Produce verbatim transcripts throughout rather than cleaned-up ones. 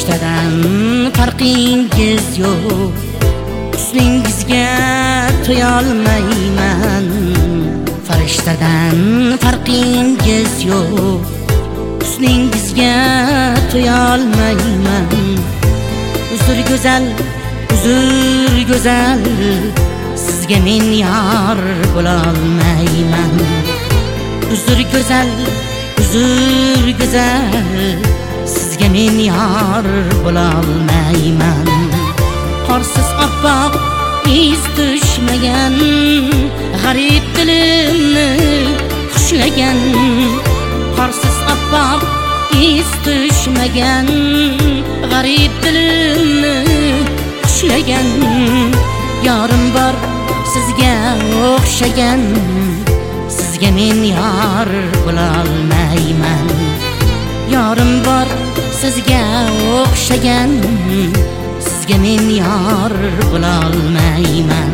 Farishtadan farqingiz yo'q, husningizga to'yolmayman. Farishtadan farqingiz yo'q, husningizga to'yolmayman. Uzr go'zal, uzr go'zal, sizga men yor bo'lolmayman. Uzr go'zal, uzr go'zal, sizga men yor bo'lolmayman. Qorsiz oppoq iz tushmagan, g'arib dilimni xushlagan. Qorsiz oppoq iz tushmagan, g'arib dilimni xushlagan. Yorim bor sizga o'xshagan, sizga men yor bo'lolmayman. Yorim bor sizga o'xshagan, sizga men yor bo'lolmayman.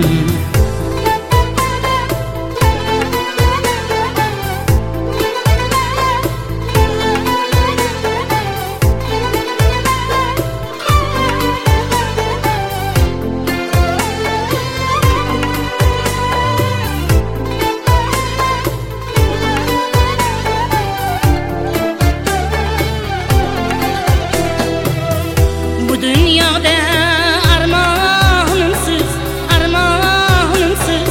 Dünyada armonimsiz, armonimsiz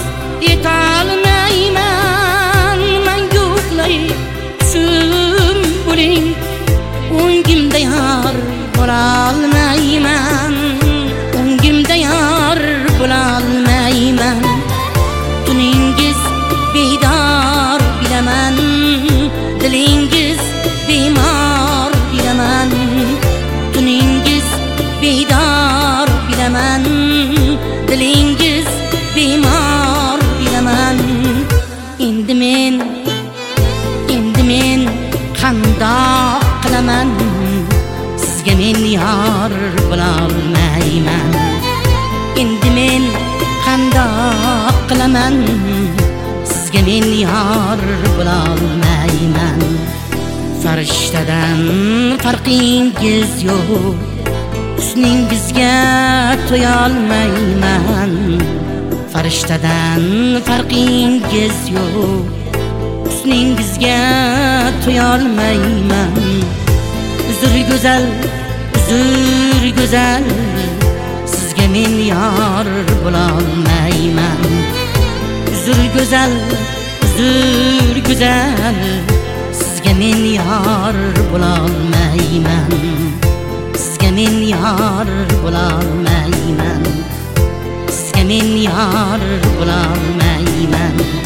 yetolmayman. Manguqlay tushim bo'ling, o'ngimda yor bo'lolmayman. O'ngimda yor bo'lolmayman. Tuningiz bedor bilaman, dilingiz bemor bilaman. Tuningiz bedor bilaman, dilingiz bemor bilaman. Endi men, endi men qandoq qilaman, sizga men yor bo'lolmayman. Endi men qandoq qilaman, sizga men yor bo'lolmayman. Farishtadan farqingiz yo'q, husningizga to'yolmayman. Farishtadan farqingiz yo'q, husningizga to'yolmayman. Uzr go'zal, uzr go'zal, sizga men yor bo'lolmayman. Uzr go'zal, uzr go'zal, sizga men yor bo'lolmayman. Sizga men yor bo'lolmayman. Sizga men yor bo'lolmayman.